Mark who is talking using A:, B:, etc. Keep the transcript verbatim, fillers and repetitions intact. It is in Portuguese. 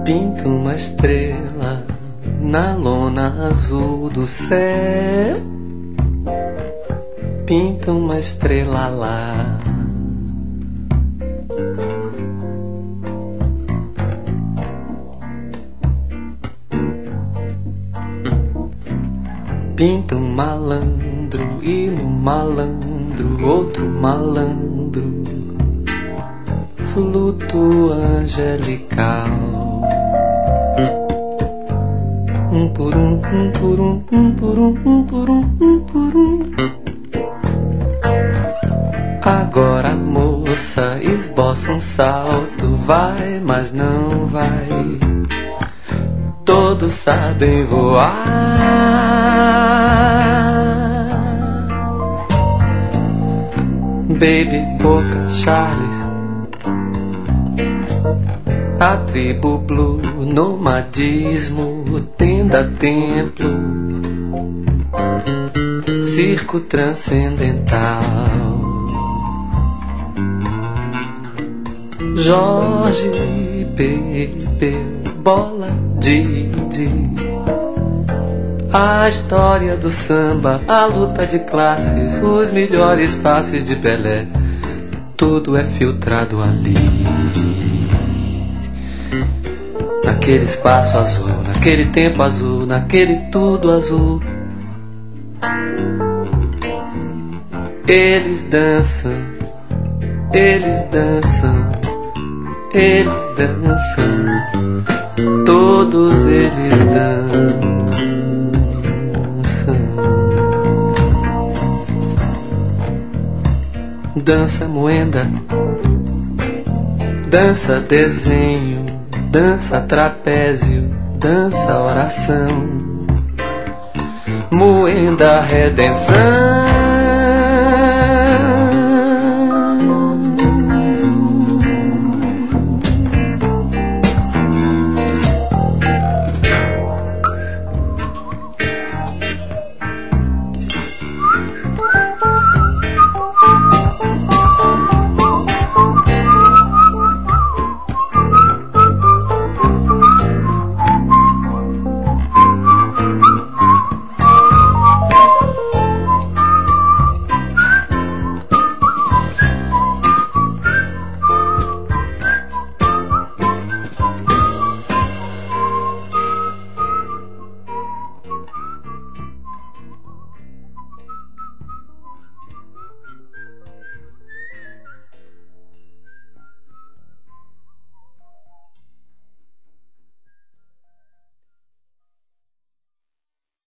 A: Pinto uma estrela na lona azul do céu. Pinta uma estrela lá. Pinta um malandro e no malandro outro malandro, fluto angelical. Um por um, um por um, um por um, um por um, um por um. Agora a moça esboça um salto, vai, mas não vai. Todos sabem voar. Baby, Boca, Charles, a tribo blue, nomadismo, tenda, templo, circo transcendental. Jorge, Pepe, bola, Didi, a história do samba, a luta de classes, os melhores passes de Pelé, tudo é filtrado ali. Naquele espaço azul, naquele tempo azul, naquele tudo azul. Eles dançam, eles dançam, eles dançam, todos eles dançam. Dança moenda, dança desenho, dança trapézio, dança oração, moenda redenção.